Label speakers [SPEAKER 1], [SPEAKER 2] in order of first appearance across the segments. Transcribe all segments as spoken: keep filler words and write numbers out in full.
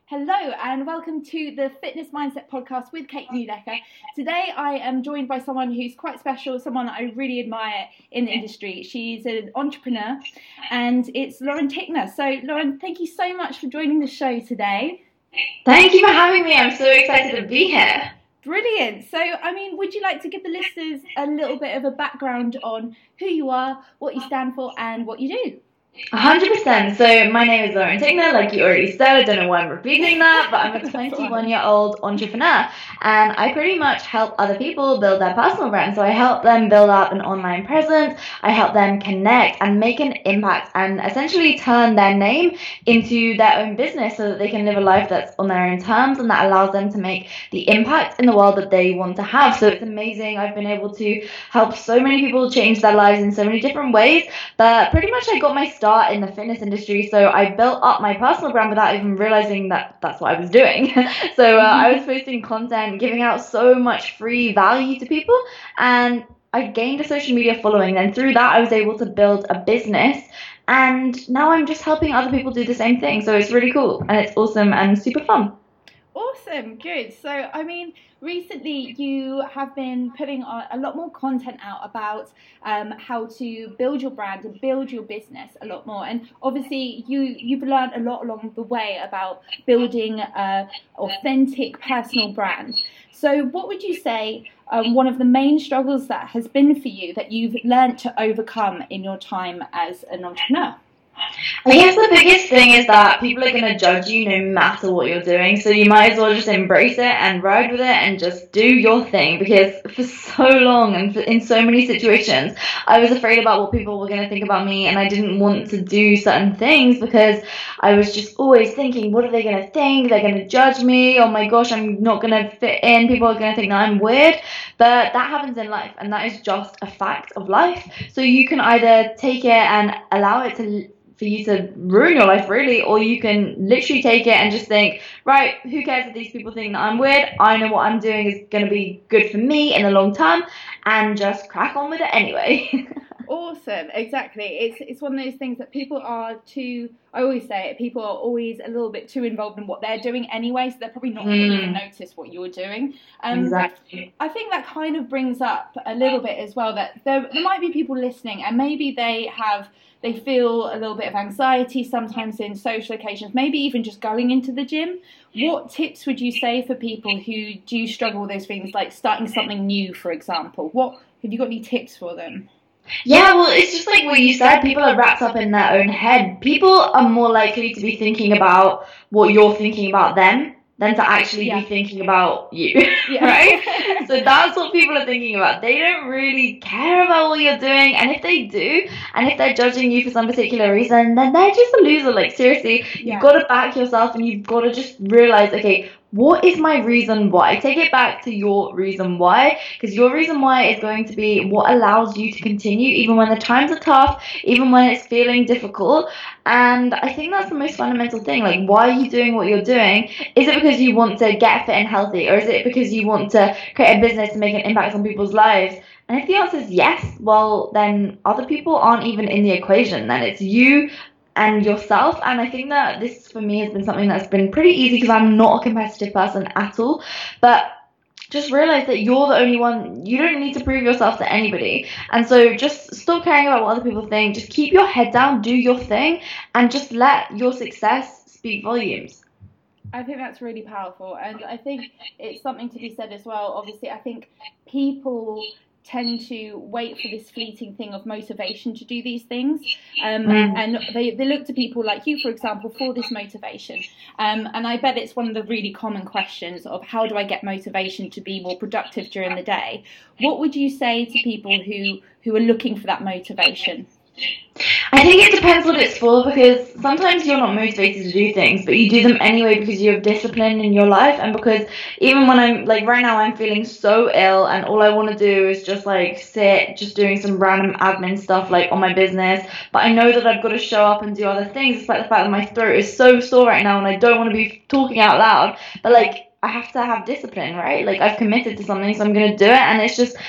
[SPEAKER 1] Hello and welcome to the Fitness Mindset Podcast with Kate Neudecker. Today I am joined by someone who's quite special, someone that I really admire in the industry. She's an entrepreneur and it's Lauren Tickner. So Lauren, thank you so much for joining the show today.
[SPEAKER 2] Thank you for having me. I'm so excited to be here.
[SPEAKER 1] Brilliant. So, I mean, would you like to give the listeners a little bit of a background on who you are, what you stand for and what you do?
[SPEAKER 2] one hundred percent. So my name is Lauren Tickner, like you already said. I don't know why I'm repeating that, but I'm a twenty-one-year-old entrepreneur, and I pretty much help other people build their personal brand. So I help them build up an online presence, I help them connect and make an impact and essentially turn their name into their own business so that they can live a life that's on their own terms and that allows them to make the impact in the world that they want to have. So it's amazing. I've been able to help so many people change their lives in so many different ways, but pretty much I got my start in the fitness industry, so I built up my personal brand without even realizing that that's what I was doing. so uh, I was posting content, giving out so much free value to people, and I gained a social media following. And through that I was able to build a business, and now I'm just helping other people do the same thing. So it's really cool and it's awesome and super fun.
[SPEAKER 1] Awesome, good. So, I mean, recently you have been putting on a lot more content out about um, how to build your brand and build your business a lot more. And obviously, you you've learned a lot along the way about building an authentic personal brand. So, what would you say um, one of the main struggles that has been for you that you've learned to overcome in your time as an entrepreneur?
[SPEAKER 2] I guess the biggest thing is that people are going to judge you no matter what you're doing, so you might as well just embrace it and ride with it and just do your thing, because for so long and for, in so many situations I was afraid about what people were going to think about me, and I didn't want to do certain things because I was just always thinking, what are they going to think? They're going to judge me. Oh my gosh, I'm not going to fit in. People are going to think that I'm weird. But that happens in life, and that is just a fact of life. So you can either take it and allow it to for you to ruin your life, really, or you can literally take it and just think, right, who cares if these people think that I'm weird? I know what I'm doing is going to be good for me in the long term, and just crack on with it anyway.
[SPEAKER 1] Awesome, exactly. It's it's one of those things that people are too, I always say it, people are always a little bit too involved in what they're doing anyway, so they're probably not going to
[SPEAKER 2] Mm.
[SPEAKER 1] even notice what you're doing. Um,
[SPEAKER 2] Exactly.
[SPEAKER 1] I think that kind of brings up a little bit as well that there, there might be people listening and maybe they have, they feel a little bit of anxiety sometimes in social occasions, maybe even just going into the gym. What tips would you say for people who do struggle with those things, like starting something new, for example? What have you got any tips for them?
[SPEAKER 2] Yeah, well, it's just like what you said. People are wrapped up in their own head. People are more likely to be thinking about what you're thinking about them than to actually
[SPEAKER 1] Yeah.
[SPEAKER 2] be thinking about you,
[SPEAKER 1] Yeah.
[SPEAKER 2] right? So that's what people are thinking about. They don't really care about what you're doing, and if they do, and if they're judging you for some particular reason, then they're just a loser. Like, seriously,
[SPEAKER 1] Yeah.
[SPEAKER 2] you've got to back yourself, and you've got to just realize, okay, what is my reason why? Take it back to your reason why, because your reason why is going to be what allows you to continue even when the times are tough, even when it's feeling difficult. And I think that's the most fundamental thing. Like, why are you doing what you're doing? Is it because you want to get fit and healthy, or is it because you want to create a business to make an impact on people's lives? And if the answer is yes, well, then other people aren't even in the equation. Then it's you and yourself. And I think that this for me has been something that's been pretty easy because I'm not a competitive person at all. But just realize that you're the only one. You don't need to prove yourself to anybody. And so just stop caring about what other people think. Just keep your head down, do your thing, and just let your success speak volumes.
[SPEAKER 1] I think that's really powerful, and I think it's something to be said as well. Obviously, I think people tend to wait for this fleeting thing of motivation to do these things, um,
[SPEAKER 2] Mm.
[SPEAKER 1] and they, they look to people like you, for example, for this motivation. Um, and I bet it's one of the really common questions of how do I get motivation to be more productive during the day? What would you say to people who, who are looking for that motivation?
[SPEAKER 2] I think it depends what it's for, because sometimes you're not motivated to do things, but you do them anyway because you have discipline in your life, and because even when I'm, like right now I'm feeling so ill and all I want to do is just like sit, just doing some random admin stuff like on my business, but I know that I've got to show up and do other things, despite the fact that my throat is so sore right now and I don't want to be talking out loud, but like I have to have discipline, right? Like I've committed to something, so I'm going to do it. And it's just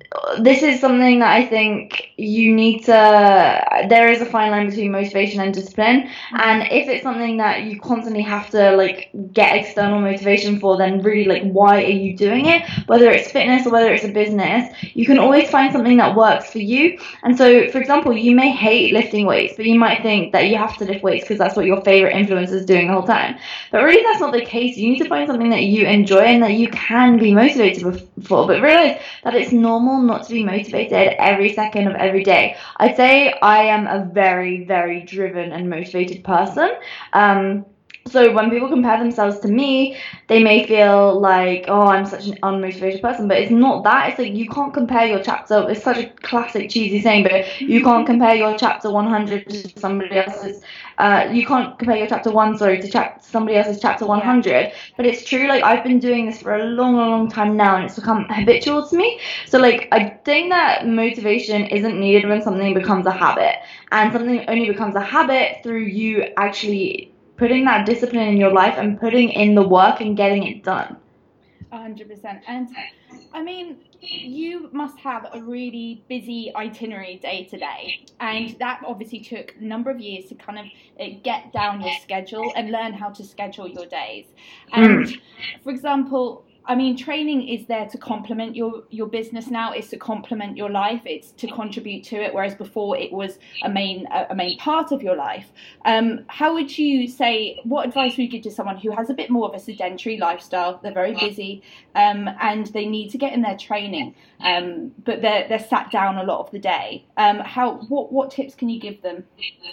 [SPEAKER 2] this is something that I think you need to, there is a fine line between motivation and discipline, and if it's something that you constantly have to like get external motivation for, then really like why are you doing it? Whether it's fitness or whether it's a business, you can always find something that works for you. And so, for example, you may hate lifting weights, but you might think that you have to lift weights because that's what your favorite influencer is doing the whole time. But really that's not the case. You need to find something that you enjoy and that you can be motivated for, but realize that it's normal not to be motivated every second of every day. I'd say I am a very, very driven and motivated person. Um, so when people compare themselves to me, they may feel like, oh, I'm such an unmotivated person, but it's not that. It's like you can't compare your chapter, it's such a classic cheesy saying, but you can't compare your chapter one hundred to somebody else's, uh, you can't compare your chapter one, sorry, to chap- somebody else's chapter one hundred, yeah. But it's true, like, I've been doing this for a long, long, long time now, and it's become habitual to me. So, like, I think that motivation isn't needed when something becomes a habit, and something only becomes a habit through you actually putting that discipline in your life and putting in the work and getting it done.
[SPEAKER 1] one hundred percent. And I mean, you must have a really busy itinerary day to day, and that obviously took a number of years to kind of get down your schedule and learn how to schedule your days. And mm. for example, I mean, training is there to complement your, your business now. It's to complement your life. It's to contribute to it, whereas before it was a main a main part of your life. Um, how would you say, what advice would you give to someone who has a bit more of a sedentary lifestyle? They're very busy um, and they need to get in their training, um, but they're, they're sat down a lot of the day. Um, how what, what tips can you give them?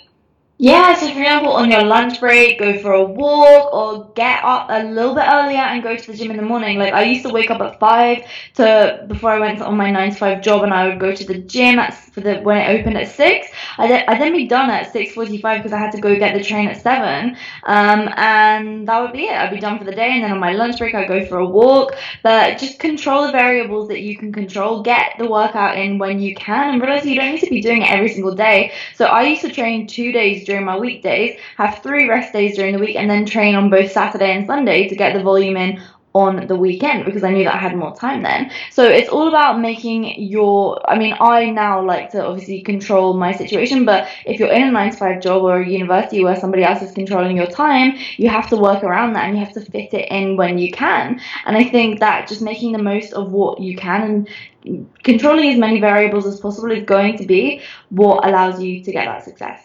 [SPEAKER 2] Yeah, so for example, on your lunch break, go for a walk or get up a little bit earlier and go to the gym in the morning. Like, I used to wake up at five to before I went on my nine to five job, and I would go to the gym at, for the when it opened at six. I then I'd then be done at six forty-five because I had to go get the train at seven. Um, and that would be it. I'd be done for the day, and then on my lunch break, I'd go for a walk. But just control the variables that you can control. Get the workout in when you can, and realize you don't need to be doing it every single day. So I used to train two days during my weekdays, have three rest days during the week, and then train on both Saturday and Sunday to get the volume in on the weekend because I knew that I had more time then. So it's all about making your, I mean, I now like to obviously control my situation, but if you're in a nine to five job or a university where somebody else is controlling your time, you have to work around that and you have to fit it in when you can. And I think that just making the most of what you can and controlling as many variables as possible is going to be what allows you to get that success.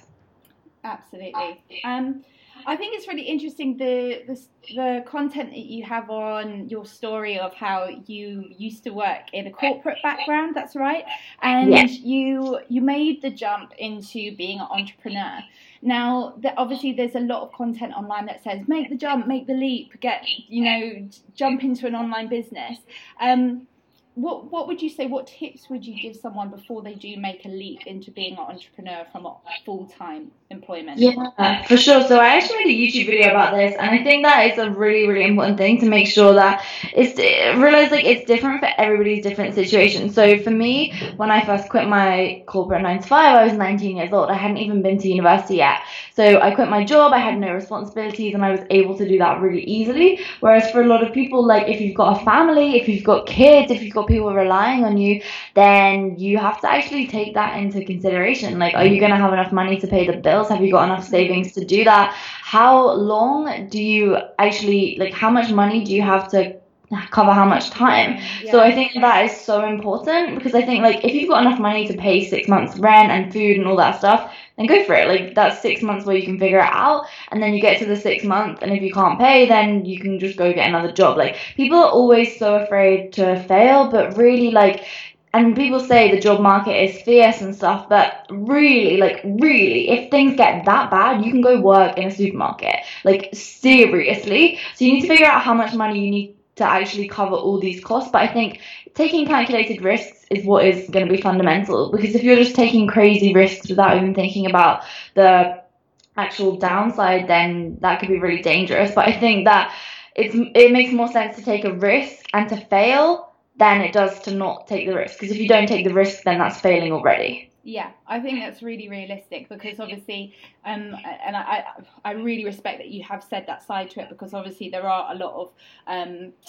[SPEAKER 1] Absolutely. Um, I think it's really interesting the, the the content that you have on your story of how you used to work in a corporate background. That's right, and
[SPEAKER 2] yeah.
[SPEAKER 1] you you made the jump into being an entrepreneur. Now, the, obviously, there's a lot of content online that says make the jump, make the leap, get you know, jump into an online business. Um, What what would you say, what tips would you give someone before they do make a leap into being an entrepreneur from a full-time employment?
[SPEAKER 2] Yeah, for sure. So I actually made a YouTube video about this, and I think that is a really, really important thing to make sure that it's, realize like it's different for everybody's different situation. So for me, when I first quit my corporate nine to five, I was nineteen years old. I hadn't even been to university yet. So I quit my job, I had no responsibilities, and I was able to do that really easily. Whereas for a lot of people, like if you've got a family, if you've got kids, if you've got people relying on you, then you have to actually take that into consideration. Like, are you going to have enough money to pay the bills? Have you got enough savings to do that? How long do you actually, like, how much money do you have to cover how much time? Yeah. So I think that is so important, because I think, like, if you've got enough money to pay six months rent and food and all that stuff, then go for it. Like, that's six months where you can figure it out, and then you get to the six months, and if you can't pay, then you can just go get another job. Like, people are always so afraid to fail, but really, like, and people say the job market is fierce and stuff, but really, like, really, if things get that bad, you can go work in a supermarket. Like, seriously. So you need to figure out how much money you need to actually cover all these costs. But I think taking calculated risks is what is going to be fundamental, because if you're just taking crazy risks without even thinking about the actual downside, then that could be really dangerous. But I think that it's it makes more sense to take a risk and to fail than it does to not take the risk, because if you don't take the risk, then that's failing already.
[SPEAKER 1] Yeah, I think that's really realistic, because obviously, um, and I, I really respect that you have said that side to it, because obviously there are a lot of um,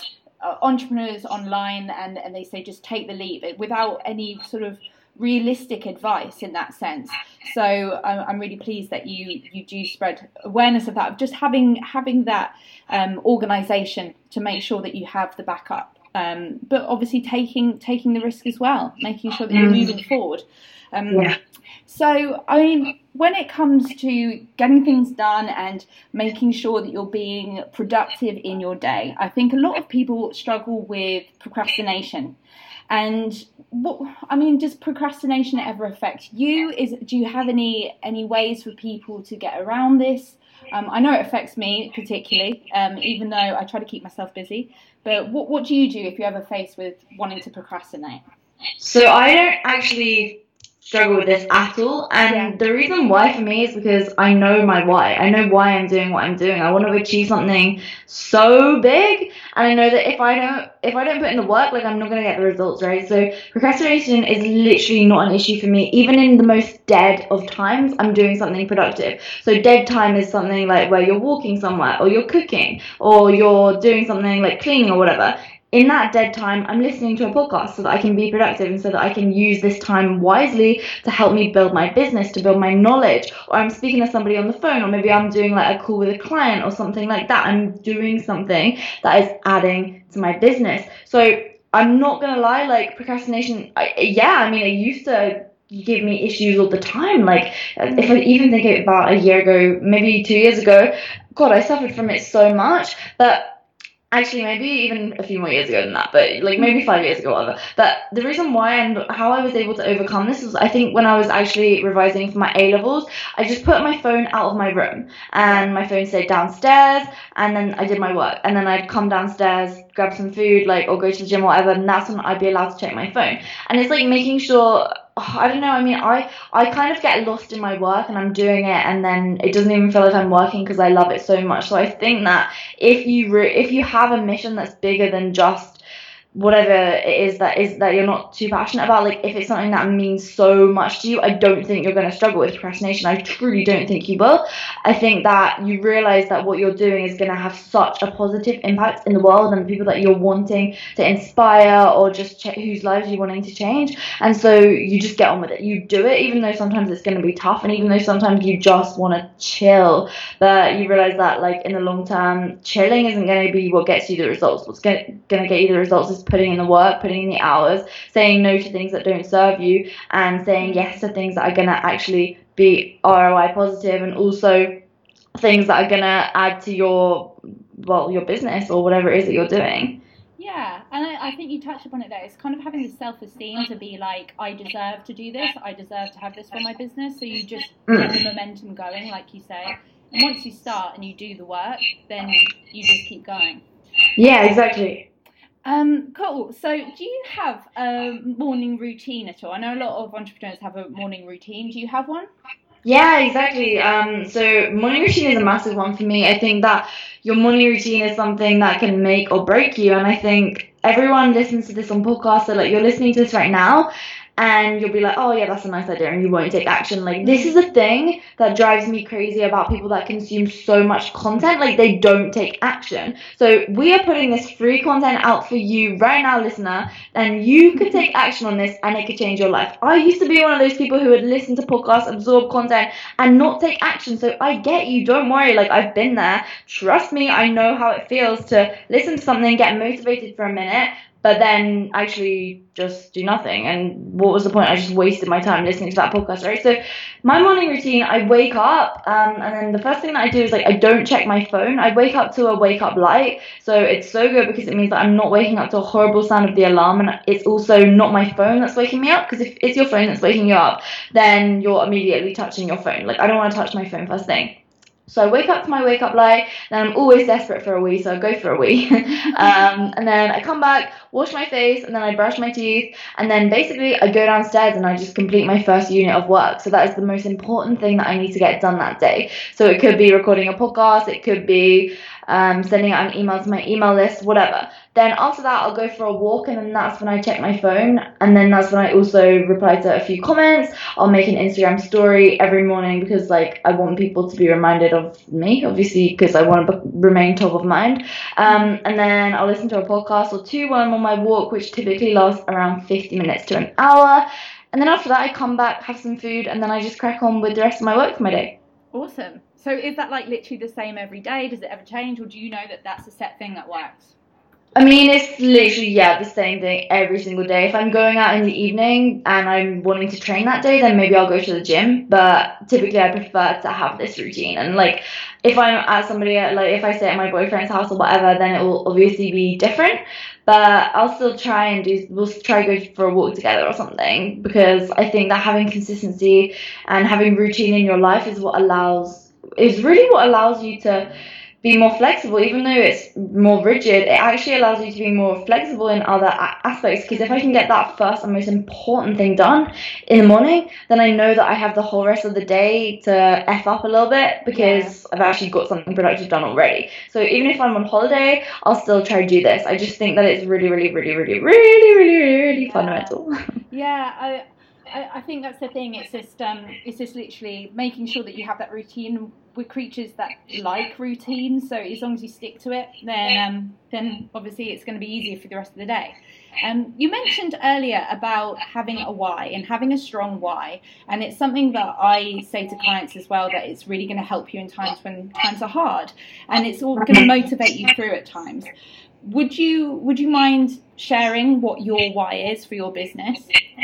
[SPEAKER 1] uh, entrepreneurs online, and, and they say just take the leap without any sort of realistic advice in that sense. So um, I'm really pleased that you you do spread awareness of that, just having having that um, organisation to make sure that you have the backup, um, but obviously taking taking the risk as well, making sure that you're
[SPEAKER 2] Mm.
[SPEAKER 1] moving forward. Um,
[SPEAKER 2] Yeah.
[SPEAKER 1] So, I mean, when it comes to getting things done and making sure that you're being productive in your day, I think a lot of people struggle with procrastination. And what, I mean, does procrastination ever affect you? Is do you have any any ways for people to get around this? Um, I know it affects me particularly, um, even though I try to keep myself busy. But what what do you do if you're ever faced with wanting to procrastinate?
[SPEAKER 2] So I don't actually struggle with this at all, and
[SPEAKER 1] Yeah.
[SPEAKER 2] the reason why for me is because I know my why. I know why I'm doing what I'm doing. I want to achieve something so big, and I know that if I don't if I don't put in the work, like, I'm not going to get the results, right? So procrastination is literally not an issue for me. Even in the most dead of times, I'm doing something productive. So dead time is something like where you're walking somewhere, or you're cooking, or you're doing something like cleaning or whatever. In that dead time, I'm listening to a podcast so that I can be productive, and so that I can use this time wisely to help me build my business, to build my knowledge, or I'm speaking to somebody on the phone, or maybe I'm doing like a call with a client or something like that. I'm doing something that is adding to my business. So I'm not gonna lie, like, procrastination, I, yeah, I mean, it used to give me issues all the time. Like, if I even think about a year ago, maybe two years ago, God, I suffered from it so much. But actually, maybe even a few more years ago than that, but like maybe five years ago, whatever. But the reason why and how I was able to overcome this was, I think, when I was actually revising for my A levels, I just put my phone out of my room, and my phone stayed downstairs, and then I did my work, and then I'd come downstairs, grab some food, like, or go to the gym or whatever, and that's when I'd be allowed to check my phone. And it's like making sure, oh, I don't know, I mean, I, I kind of get lost in my work, and I'm doing it, and then it doesn't even feel like I'm working because I love it so much. So I think that if you re- if you have a mission that's bigger than just whatever it is that is that you're not too passionate about, like, if it's something that means so much to you, I don't think you're going to struggle with procrastination. I truly don't think you will. I think that you realize that what you're doing is going to have such a positive impact in the world and the people that you're wanting to inspire, or just ch- whose lives you're wanting to change. And so you just get on with it. You do it, even though sometimes it's going to be tough, and even though sometimes you just want to chill. But you realize that, like, in the long term, chilling isn't going to be what gets you the results. What's going to get you the results is putting in the work, putting in the hours, saying no to things that don't serve you, and saying yes to things that are going to actually be R O I positive, and also things that are going to add to your, well, your business or whatever it is that you're doing.
[SPEAKER 1] Yeah, and I, I think you touched upon it there. It's kind of having the self-esteem to be like, I deserve to do this, I deserve to have this for my business. So you just get the momentum going, like you say. And once you start and you do the work, then you just keep going.
[SPEAKER 2] Yeah, exactly.
[SPEAKER 1] Um, cool. So do you have a morning routine at all? I know a lot of entrepreneurs have a morning routine. Do you have one?
[SPEAKER 2] Yeah, exactly. Um, so morning routine is a massive one for me. I think that your morning routine is something that can make or break you. And I think everyone listens to this on podcasts. So, like, you're listening to this right now, and you'll be like, oh yeah, that's a nice idea, and you won't take action. Like, this is a thing that drives me crazy about people that consume so much content. Like, they don't take action. So we are putting this free content out for you right now, listener, and you could take action on this, and it could change your life. I used to be one of those people who would listen to podcasts, absorb content, and not take action. So I get you, don't worry. Like, I've been there. Trust me, I know how it feels to listen to something, get motivated for a minute, but then actually just do nothing. And what was the point? I just wasted my time listening to that podcast, right? So my morning routine, I wake up, um, and then the first thing that I do is, like, I don't check my phone. I wake up to a wake up light. So it's so good because it means that I'm not waking up to a horrible sound of the alarm, and it's also not my phone that's waking me up, because if it's your phone that's waking you up, then you're immediately touching your phone. Like, I don't want to touch my phone first thing. So I wake up to my wake up light, then I'm always desperate for a wee, so I go for a wee. um, and then I come back, wash my face, and then I brush my teeth, and then basically I go downstairs and I just complete my first unit of work. So that is the most important thing that I need to get done that day. So it could be recording a podcast, it could be um, sending out an email to my email list, whatever. Then after that, I'll go for a walk, and then that's when I check my phone, and then that's when I also reply to a few comments. I'll make an Instagram story every morning because, like, I want people to be reminded of me, obviously, because I want to be- remain top of mind. Um, and then I'll listen to a podcast or two while I'm on my walk, which typically lasts around fifty minutes to an hour. And then after that, I come back, have some food, and then I just crack on with the rest of my work for my day.
[SPEAKER 1] Awesome. So is that like literally the same every day? Does it ever change, or do you know that that's a set thing that works?
[SPEAKER 2] I mean, it's literally, yeah, the same thing every single day. If I'm going out in the evening and I'm wanting to train that day, then maybe I'll go to the gym. But typically, I prefer to have this routine. And, like, if I'm at somebody, like, if I stay at my boyfriend's house or whatever, then it will obviously be different. But I'll still try and do, we'll try to go for a walk together or something. Because I think that having consistency and having routine in your life is what allows, is really what allows you to be more flexible. Even though it's more rigid, it actually allows you to be more flexible in other a- aspects, because if I can get that first and most important thing done in the morning, then I know that I have the whole rest of the day to F up a little bit, because I've actually got something productive done already. So even if I'm on holiday, I'll still try to do this. I just think that it's really, really, really, really, really, really, really
[SPEAKER 1] Yeah.
[SPEAKER 2] fundamental.
[SPEAKER 1] Yeah, I, I I think that's the thing. It's just um, it's just literally making sure that you have that routine. We're creatures that like routine, so as long as you stick to it, then um, then obviously it's going to be easier for the rest of the day. Um, you mentioned earlier about having a why and having a strong why, and it's something that I say to clients as well, that it's really going to help you in times when times are hard, and it's all going to motivate you through at times. Would you would you mind sharing what your why is for your business?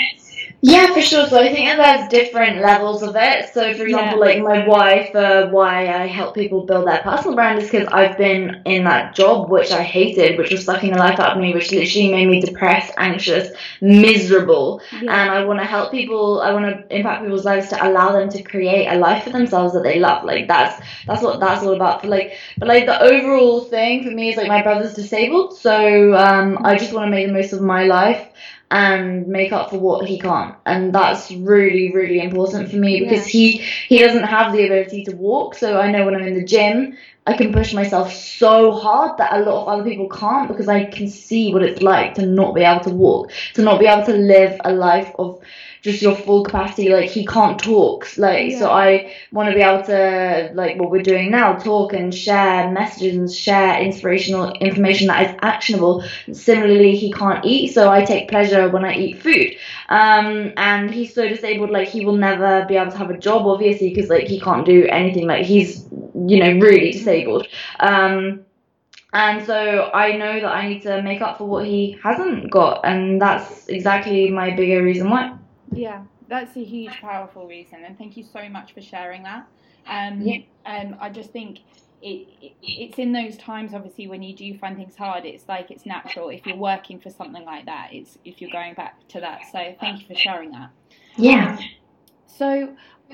[SPEAKER 2] Yeah, for sure. So I think that there's different levels of it. So, for example,
[SPEAKER 1] Yeah.
[SPEAKER 2] like my why for why I help people build their personal brand is because I've been in that job which I hated, which was sucking the life out of me, which literally made me depressed, anxious, miserable.
[SPEAKER 1] Yeah.
[SPEAKER 2] And I want to help people. I want to impact people's lives to allow them to create a life for themselves that they love. Like that's that's what that's all about. For like, but like the overall thing for me is like my brother's disabled, so um, I just want to make the most of my life and make up for what he can't, and that's really, really important for me, because
[SPEAKER 1] Yeah.
[SPEAKER 2] he he doesn't have the ability to walk. So I know when I'm in the gym, I can push myself so hard that a lot of other people can't, because I can see what it's like to not be able to walk, to not be able to live a life of just your full capacity. Like, he can't talk, like, so
[SPEAKER 1] Yeah.
[SPEAKER 2] I want to be able to, like what we're doing now, talk and share messages and share inspirational information that is actionable. Similarly, he can't eat, so I take pleasure when I eat food. Um, and he's so disabled, like, he will never be able to have a job, obviously, because, like, he can't do anything. Like, he's, you know, really disabled. Um, and so I know that I need to make up for what he hasn't got, and that's exactly my bigger reason why.
[SPEAKER 1] Yeah, that's a huge, powerful reason, and thank you so much for sharing that. Um,
[SPEAKER 2] Yeah.
[SPEAKER 1] um, I just think it, it it's in those times, obviously, when you do find things hard, it's like it's natural. If you're working for something like that, it's if you're going back to that. So thank you for sharing that.
[SPEAKER 2] Yeah.
[SPEAKER 1] Um, so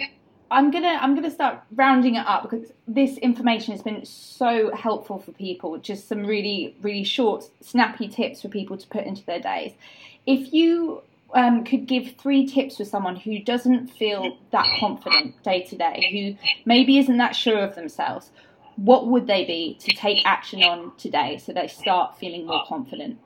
[SPEAKER 1] I'm gonna I'm gonna start rounding it up, because this information has been so helpful for people. Just some really really short, snappy tips for people to put into their days. If you um, could give three tips for someone who doesn't feel that confident day to day, who maybe isn't that sure of themselves, what would they be to take action on today so they start feeling more confident?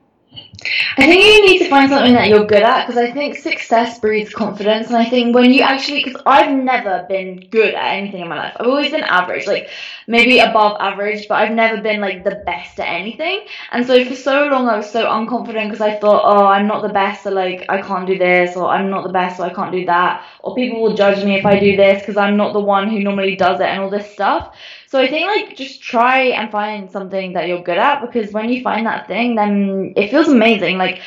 [SPEAKER 2] I think you need to find something that you're good at, because I think success breeds confidence, and I think when you actually, because I've never been good at anything in my life. I've always been average, like maybe above average, but I've never been like the best at anything. And so for so long I was so unconfident, because I thought, oh, I'm not the best, so like I can't do this, or I'm not the best, so I can't do that, or people will judge me if I do this because I'm not the one who normally does it, and all this stuff. So I think, like, just try and find something that you're good at, because when you find that thing, then it feels amazing. Like,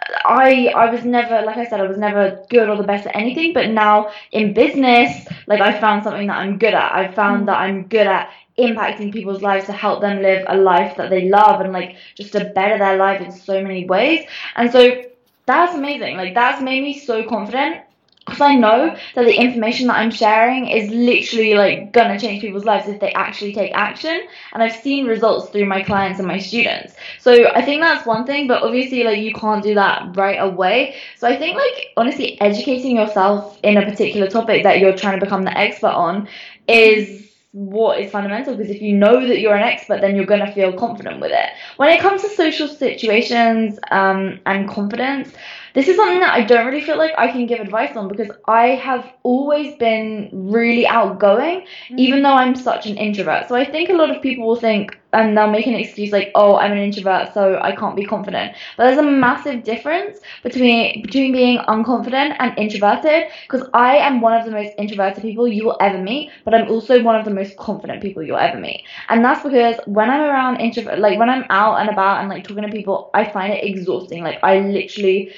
[SPEAKER 2] I I was never, like I said, I was never good or the best at anything, but now in business, like, I found something that I'm good at. I found that I'm good at impacting people's lives to help them live a life that they love, and, like, just to better their life in so many ways. And so that's amazing. Like, that's made me so confident, because I know that the information that I'm sharing is literally, like, gonna change people's lives if they actually take action. And I've seen results through my clients and my students. So I think that's one thing, but obviously, like, you can't do that right away. So I think, like, honestly, educating yourself in a particular topic that you're trying to become the expert on is what is fundamental, because if you know that you're an expert, then you're going to feel confident with it. When it comes to social situations um, and confidence, this is something that I don't really feel like I can give advice on, because I have always been really outgoing, mm-hmm. even though I'm such an introvert. So I think a lot of people will think, and they'll make an excuse like, oh, I'm an introvert, so I can't be confident. But there's a massive difference between between being unconfident and introverted, because I am one of the most introverted people you will ever meet, but I'm also one of the most confident people you'll ever meet. And that's because when I'm around introvert, like when I'm out and about and like talking to people, I find it exhausting. Like I literally...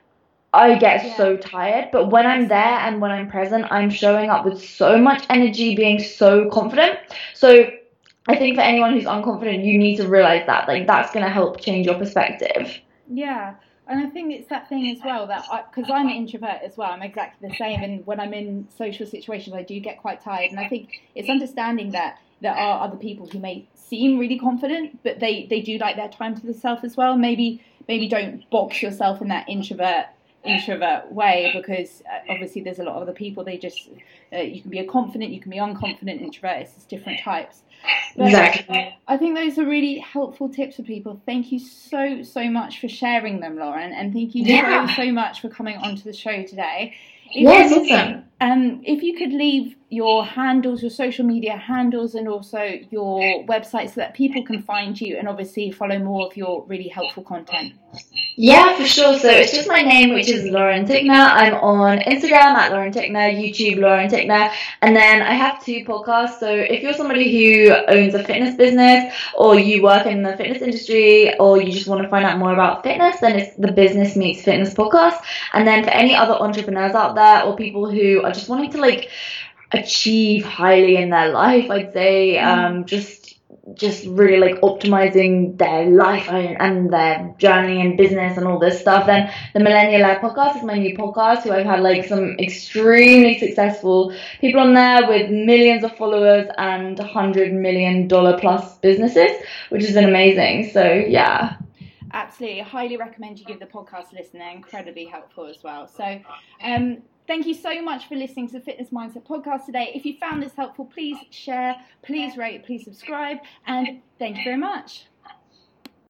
[SPEAKER 2] I get yeah. so tired, but when I'm there and when I'm present, I'm showing up with so much energy, being so confident. So I think for anyone who's unconfident, you need to realize that, like, that's going to help change your perspective.
[SPEAKER 1] Yeah. And I think it's that thing as well that, because I'm an introvert as well, I'm exactly the same. And when I'm in social situations, I do get quite tired. And I think it's understanding that there are other people who may seem really confident, but they, they do like their time to themselves as well. Maybe maybe don't box yourself in that introvert introvert way, because uh, obviously there's a lot of other people. They just uh, you can be a confident, you can be unconfident introvert. It's just different types. But
[SPEAKER 2] exactly.
[SPEAKER 1] I think those are really helpful tips for people. Thank you so so much for sharing them, Lauren, and thank you yeah. so so much for coming onto the show today. If
[SPEAKER 2] yes, awesome.
[SPEAKER 1] Um, if you could leave your handles, your social media handles, and also your website, so that people can find you and obviously follow more of your really helpful content.
[SPEAKER 2] Yeah, for sure. So it's just my name, which is Lauren Tickner. I'm on Instagram at Lauren Tickner, YouTube Lauren Tickner, and then I have two podcasts. So if you're somebody who owns a fitness business, or you work in the fitness industry, or you just want to find out more about fitness, then it's the Business Meets Fitness podcast. And then for any other entrepreneurs out there, or people who are just wanting to like achieve highly in their life, I'd say um, just just really like optimizing their life and, and their journey and business and all this stuff, then the Millennial Lab podcast is my new podcast, who I've had like some extremely successful people on there with millions of followers and one hundred million dollar plus businesses, which has been amazing. So yeah.
[SPEAKER 1] Absolutely. I highly recommend you give the podcast a listen. They're incredibly helpful as well. So um thank you so much for listening to the Fitness Mindset podcast today. If you found this helpful, please share, please rate, please subscribe, and thank you very much.